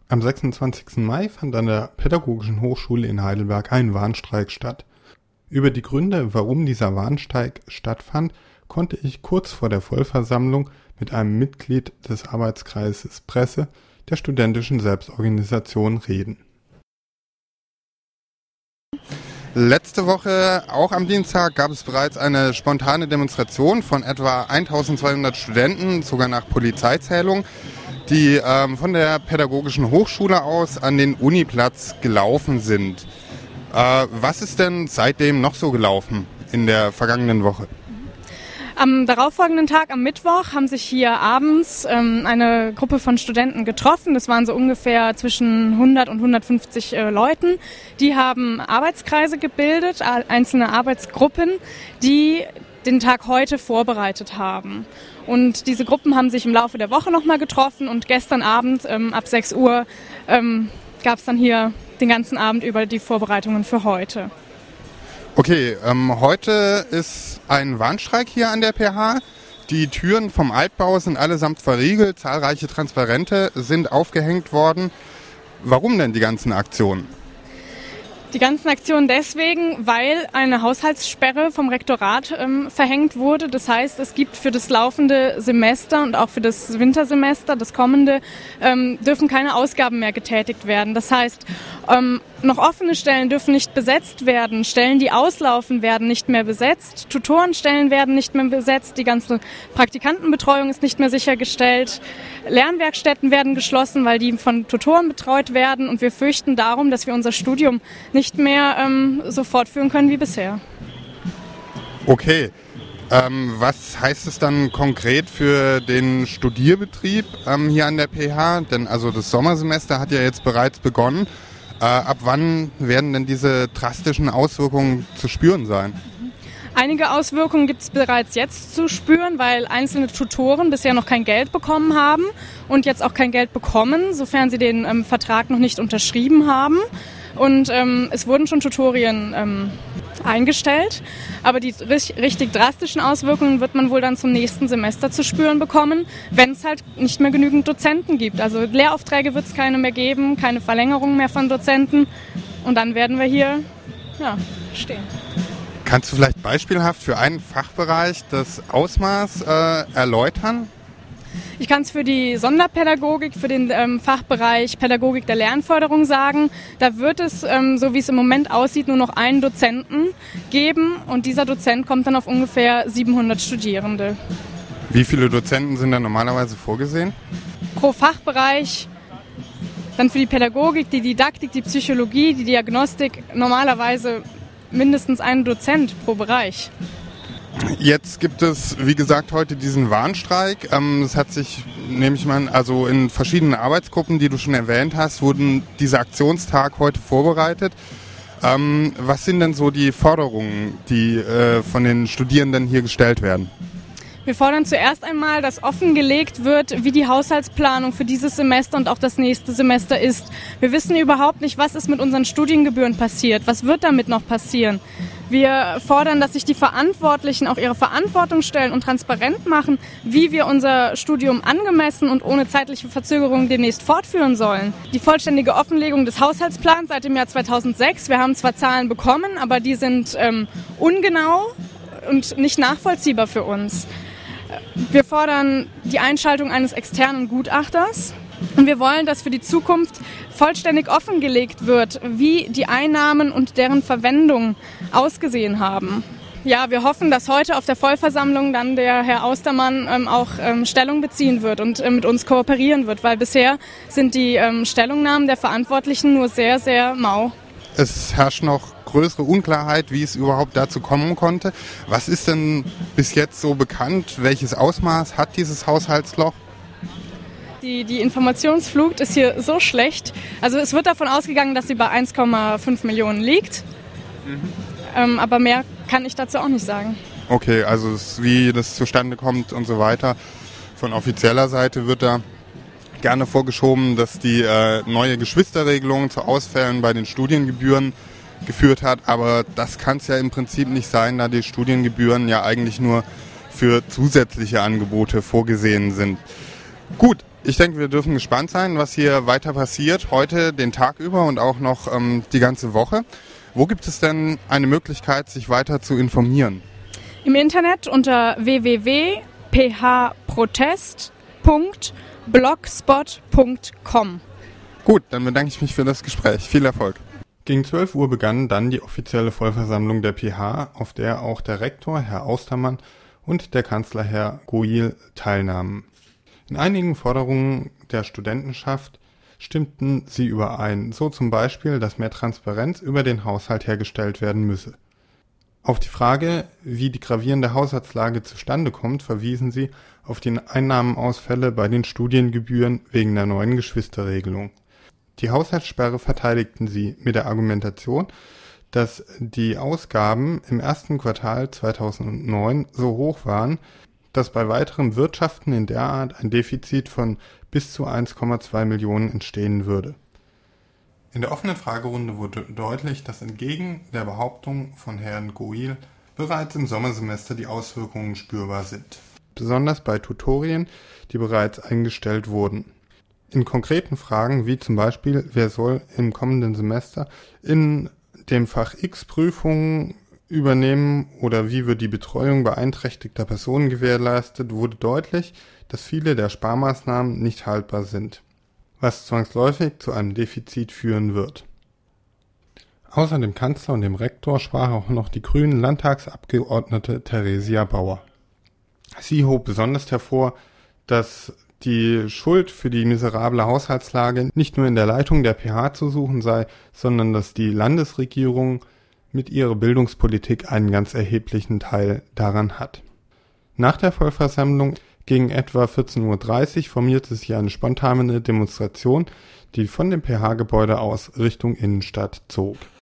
Am 26. Mai fand an der Pädagogischen Hochschule in Heidelberg ein Warnstreik statt. Über die Gründe, warum dieser Warnstreik stattfand, konnte ich kurz vor der Vollversammlung mit einem Mitglied des Arbeitskreises Presse der studentischen Selbstorganisation reden. Letzte Woche, auch am Dienstag, gab es bereits eine spontane Demonstration von etwa 1200 Studenten, sogar nach Polizeizählung, die von der Pädagogischen Hochschule aus an den Uniplatz gelaufen sind. Was ist denn seitdem noch so gelaufen in der vergangenen Woche? Am darauffolgenden Tag, am Mittwoch, haben sich hier abends eine Gruppe von Studenten getroffen. Das waren so ungefähr zwischen 100 und 150 Leuten. Die haben Arbeitskreise gebildet, einzelne Arbeitsgruppen, die den Tag heute vorbereitet haben. Und diese Gruppen haben sich im Laufe der Woche nochmal getroffen und gestern Abend ab 6 Uhr gab es dann hier den ganzen Abend über die Vorbereitungen für heute. Okay, heute ist ein Warnstreik hier an der PH. Die Türen vom Altbau sind allesamt verriegelt, zahlreiche Transparente sind aufgehängt worden. Warum denn die ganzen Aktionen? Die ganzen Aktionen deswegen, weil eine Haushaltssperre vom Rektorat verhängt wurde. Das heißt, es gibt für das laufende Semester und auch für das Wintersemester, das kommende, dürfen keine Ausgaben mehr getätigt werden. Das heißt, noch offene Stellen dürfen nicht besetzt werden. Stellen, die auslaufen, werden nicht mehr besetzt. Tutorenstellen werden nicht mehr besetzt. Die ganze Praktikantenbetreuung ist nicht mehr sichergestellt. Lernwerkstätten werden geschlossen, weil die von Tutoren betreut werden. Und wir fürchten darum, dass wir unser Studium nicht mehr so fortführen können wie bisher. Okay. Was heißt es dann konkret für den Studierbetrieb hier an der PH? Denn also das Sommersemester hat ja jetzt bereits begonnen. Ab wann werden denn diese drastischen Auswirkungen zu spüren sein? Einige Auswirkungen gibt es bereits jetzt zu spüren, weil einzelne Tutoren bisher noch kein Geld bekommen haben und jetzt auch kein Geld bekommen, sofern sie den Vertrag noch nicht unterschrieben haben. Und es wurden schon Tutorien eingestellt, aber die richtig drastischen Auswirkungen wird man wohl dann zum nächsten Semester zu spüren bekommen, wenn es halt nicht mehr genügend Dozenten gibt. Also Lehraufträge wird es keine mehr geben, keine Verlängerung mehr von Dozenten und dann werden wir hier stehen. Kannst du vielleicht beispielhaft für einen Fachbereich das Ausmaß erläutern? Ich kann es für die Sonderpädagogik, für den Fachbereich Pädagogik der Lernförderung sagen. Da wird es, so wie es im Moment aussieht, nur noch einen Dozenten geben und dieser Dozent kommt dann auf ungefähr 700 Studierende. Wie viele Dozenten sind da normalerweise vorgesehen? Pro Fachbereich, dann für die Pädagogik, die Didaktik, die Psychologie, die Diagnostik, normalerweise mindestens einen Dozent pro Bereich. Jetzt gibt es, wie gesagt, heute diesen Warnstreik. Es hat sich, nehme ich mal, also in verschiedenen Arbeitsgruppen, die du schon erwähnt hast, wurden dieser Aktionstag heute vorbereitet. Was sind denn so die Forderungen, die von den Studierenden hier gestellt werden? Wir fordern zuerst einmal, dass offengelegt wird, wie die Haushaltsplanung für dieses Semester und auch das nächste Semester ist. Wir wissen überhaupt nicht, was ist mit unseren Studiengebühren passiert, was wird damit noch passieren. Wir fordern, dass sich die Verantwortlichen auch ihre Verantwortung stellen und transparent machen, wie wir unser Studium angemessen und ohne zeitliche Verzögerung demnächst fortführen sollen. Die vollständige Offenlegung des Haushaltsplans seit dem Jahr 2006. Wir haben zwar Zahlen bekommen, aber die sind ungenau und nicht nachvollziehbar für uns. Wir fordern die Einschaltung eines externen Gutachters und wir wollen, dass für die Zukunft vollständig offengelegt wird, wie die Einnahmen und deren Verwendung ausgesehen haben. Ja, wir hoffen, dass heute auf der Vollversammlung dann der Herr Austermann auch Stellung beziehen wird und mit uns kooperieren wird, weil bisher sind die Stellungnahmen der Verantwortlichen nur sehr, sehr mau. Es herrscht noch größere Unklarheit, wie es überhaupt dazu kommen konnte. Was ist denn bis jetzt so bekannt? Welches Ausmaß hat dieses Haushaltsloch? Die Informationsflut ist hier so schlecht. Also es wird davon ausgegangen, dass sie bei 1,5 Millionen liegt. Aber mehr kann ich dazu auch nicht sagen. Okay, also wie das zustande kommt und so weiter. Von offizieller Seite wird da gerne vorgeschoben, dass die neue Geschwisterregelung zu Ausfällen bei den Studiengebühren geführt hat. Aber das kann es ja im Prinzip nicht sein, da die Studiengebühren ja eigentlich nur für zusätzliche Angebote vorgesehen sind. Gut, Ich denke, wir dürfen gespannt sein, was hier weiter passiert, heute den Tag über und auch noch die ganze Woche. Wo gibt es denn eine Möglichkeit, sich weiter zu informieren? Im Internet unter www.phprotest.blogspot.com. Gut, dann bedanke ich mich für das Gespräch. Viel Erfolg. Gegen 12 Uhr begann dann die offizielle Vollversammlung der PH, auf der auch der Rektor, Herr Austermann, und der Kanzler, Herr Goyil, teilnahmen. In einigen Forderungen der Studentenschaft stimmten sie überein, so zum Beispiel, dass mehr Transparenz über den Haushalt hergestellt werden müsse. Auf die Frage, wie die gravierende Haushaltslage zustande kommt, verwiesen sie auf die Einnahmenausfälle bei den Studiengebühren wegen der neuen Geschwisterregelung. Die Haushaltssperre verteidigten sie mit der Argumentation, dass die Ausgaben im ersten Quartal 2009 so hoch waren, dass bei weiterem Wirtschaften in der Art ein Defizit von bis zu 1,2 Millionen entstehen würde. In der offenen Fragerunde wurde deutlich, dass entgegen der Behauptung von Herrn Goyil bereits im Sommersemester die Auswirkungen spürbar sind. Besonders bei Tutorien, die bereits eingestellt wurden. In konkreten Fragen wie zum Beispiel, wer soll im kommenden Semester in dem Fach X Prüfungen übernehmen oder wie wird die Betreuung beeinträchtigter Personen gewährleistet, wurde deutlich, dass viele der Sparmaßnahmen nicht haltbar sind, was zwangsläufig zu einem Defizit führen wird. Außer dem Kanzler und dem Rektor sprach auch noch die grünen Landtagsabgeordnete Theresia Bauer. Sie hob besonders hervor, dass die Schuld für die miserable Haushaltslage nicht nur in der Leitung der PH zu suchen sei, sondern dass die Landesregierung mit ihrer Bildungspolitik einen ganz erheblichen Teil daran hat. Nach der Vollversammlung gegen etwa 14:30 Uhr formierte sich eine spontane Demonstration, die von dem PH-Gebäude aus Richtung Innenstadt zog.